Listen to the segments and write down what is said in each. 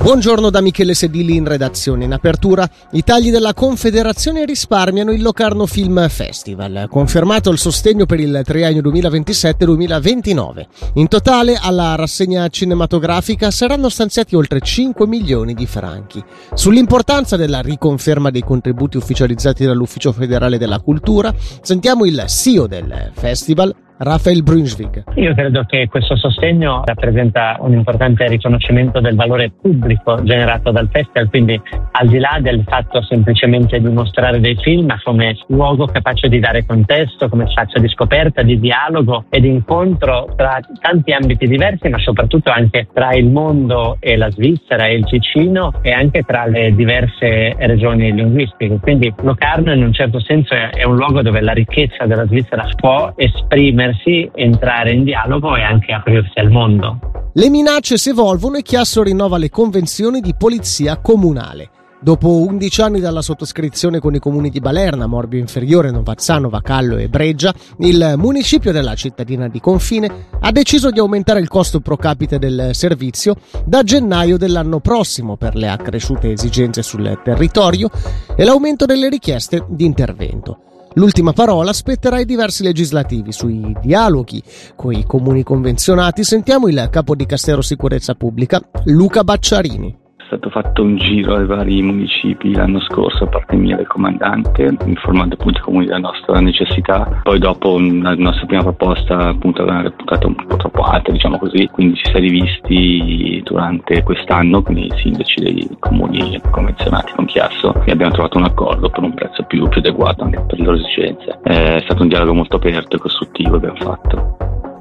Buongiorno da Michele Sedili in redazione. In apertura, i tagli della Confederazione risparmiano il Locarno Film Festival. Confermato il sostegno per il triennio 2027-2029. In totale, alla rassegna cinematografica saranno stanziati oltre 5 milioni di franchi. Sull'importanza della riconferma dei contributi ufficializzati dall'Ufficio Federale della Cultura, sentiamo il CEO del festival, Raphael Brunsvig. Io credo che questo sostegno rappresenta un importante riconoscimento del valore pubblico generato dal festival, quindi al di là del fatto semplicemente di mostrare dei film come luogo capace di dare contesto, come spazio di scoperta, di dialogo e di incontro tra tanti ambiti diversi, ma soprattutto anche tra il mondo e la Svizzera e il Ticino e anche tra le diverse regioni linguistiche. Quindi Locarno in un certo senso è un luogo dove la ricchezza della Svizzera può esprimersi, entrare in dialogo e anche aprirsi al mondo. Le minacce si evolvono e Chiasso rinnova le convenzioni di polizia comunale. Dopo 11 anni dalla sottoscrizione con i comuni di Balerna, Morbio Inferiore, Novazzano, Vacallo e Breggia, il municipio della cittadina di confine ha deciso di aumentare il costo pro capite del servizio da gennaio dell'anno prossimo per le accresciute esigenze sul territorio e l'aumento delle richieste di intervento. L'ultima parola spetterà ai diversi legislativi. Sui dialoghi con i comuni convenzionati sentiamo il capo di Castero Sicurezza Pubblica, Luca Bacciarini. È stato fatto un giro ai vari municipi l'anno scorso a parte mia del comandante, informando appunto i comuni della nostra necessità. Poi dopo la nostra prima proposta appunto era reputata un po' troppo alta, diciamo così, quindi ci si è rivisti durante quest'anno con i sindaci dei comuni convenzionati con Chiasso e abbiamo trovato un accordo per un prezzo più adeguato anche per le loro esigenze. È stato un dialogo molto aperto e costruttivo che abbiamo fatto.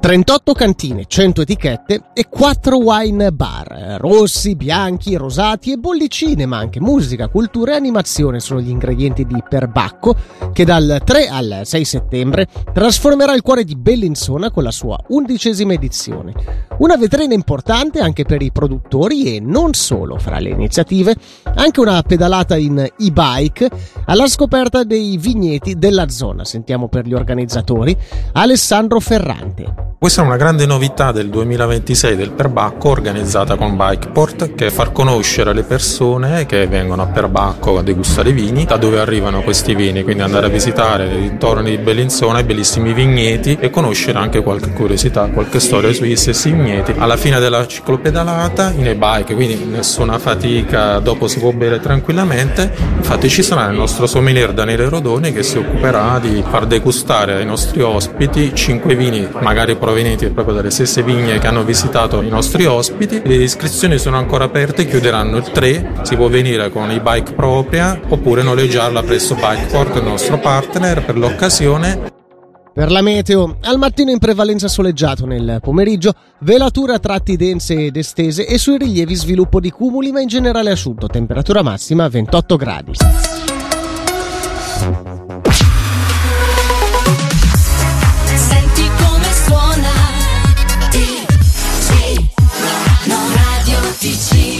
38 cantine, 100 etichette e 4 wine bar. Rossi, bianchi, rosati e bollicine, ma anche musica, cultura e animazione sono gli ingredienti di Perbacco, che dal 3 al 6 settembre trasformerà il cuore di Bellinzona con la sua 11ª edizione. Una vetrina importante anche per i produttori e non solo. Fra le iniziative anche una pedalata in e-bike alla scoperta dei vigneti della zona. Sentiamo per gli organizzatori Alessandro Ferrante. Questa è una grande novità del 2026 del Perbacco, organizzata con Bikeport, che è far conoscere alle persone che vengono a Perbacco a degustare i vini da dove arrivano questi vini, quindi andare a visitare i dintorni di Bellinzona i bellissimi vigneti e conoscere anche qualche curiosità, qualche storia sui stessi vigneti. Alla fine della ciclopedalata in e-bike, quindi nessuna fatica, dopo si può bere tranquillamente. Infatti ci sarà il nostro sommelier Daniele Rodoni che si occuperà di far degustare ai nostri ospiti 5 vini, magari provenienti proprio dalle stesse vigne che hanno visitato i nostri ospiti. Le iscrizioni sono ancora aperte, chiuderanno il 3, si può venire con e-bike propria oppure noleggiarla presso Bikeport, il nostro partner, per l'occasione. Per la meteo, al mattino in prevalenza soleggiato, nel pomeriggio velature a tratti dense ed estese e sui rilievi sviluppo di cumuli, ma in generale asciutto, temperatura massima 28 gradi.